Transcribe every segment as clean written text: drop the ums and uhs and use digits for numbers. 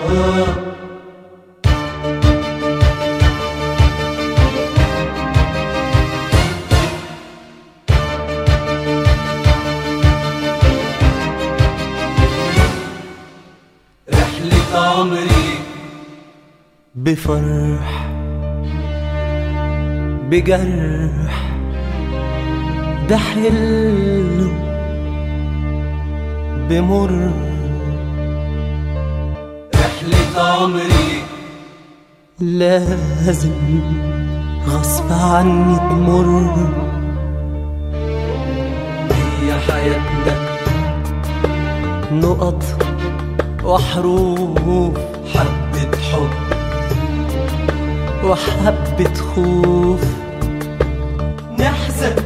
رحلة عمري بفرح بجرح ده حلو بمر. رحلة عمري لازم غصب عني تمر. هي حياتنا نقط وحروف، حبة حب وحبة خوف، نحزن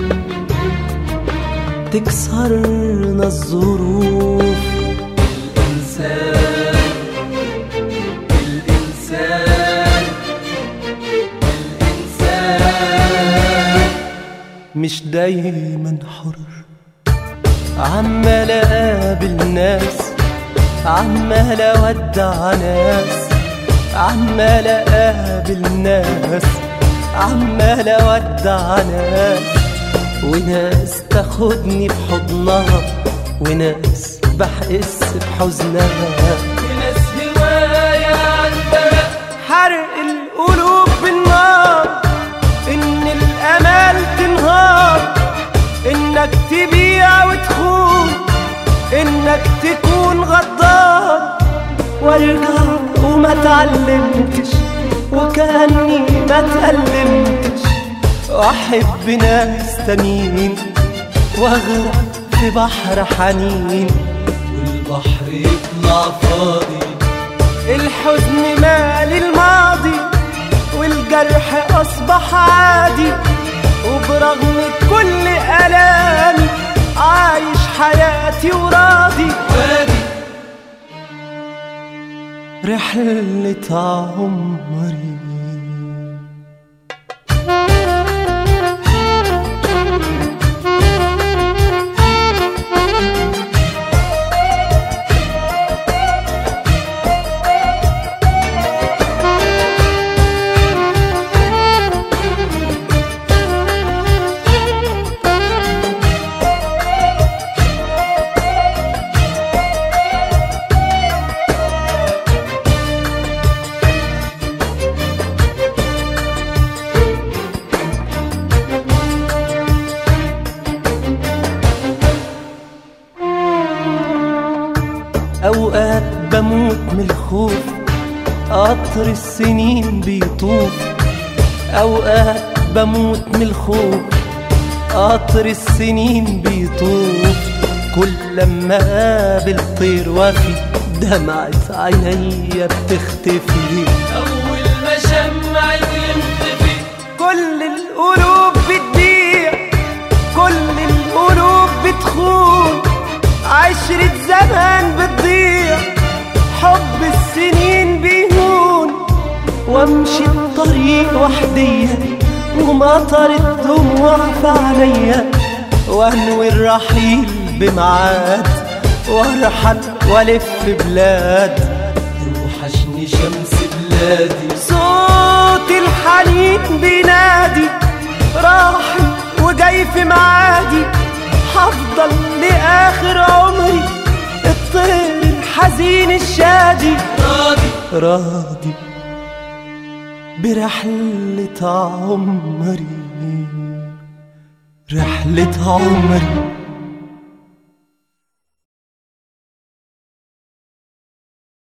تكسرنا الظروف. الإنسان الإنسان الإنسان مش دايما حر، عمال اقابل ناس، عمال اودع ناس، عمال اقابل ناس، عمال اودع ناس، وناس تاخدني بحضنها، وناس بحس بحزنها، وناس هواية عندها حرق القلوب بالنار، ان الامال تنهار، انك تبيع وتخون، انك تكون غدار، وارجع وما تعلمتش وكأني ما تألمتش، واحب ناس تانيين واغرق في بحر حنين، والبحر يطلع فاضي. الحزن مال الماضي والجرح اصبح عادي، وبرغم كل الامي عايش حياتي وراضي. رحلة عمري أوقات بموت من الخوف، قطر السنين بيطوف، أوقات بموت من الخوف، قطر السنين بيطوف، كل لما قابل طير وفي دمعة عينيا بتختفي، أول ما شمع ينطفي كل القلوب بتضيع، كل القلوب بتخون، عشرة زمان بتضيع، حب السنين بيهون، وامشي الطريق وحدية ومطر الدموع في عينيا، وانوي الرحيل بميعاد وارحل والف بلاد، توحشني شمس بلادي، صوت الحنين بينادي، راحل وجاي في معادي، هفضل لآخر عمري الطير الحزين الشادي، راضي برحلة عمري، رحلة عمري.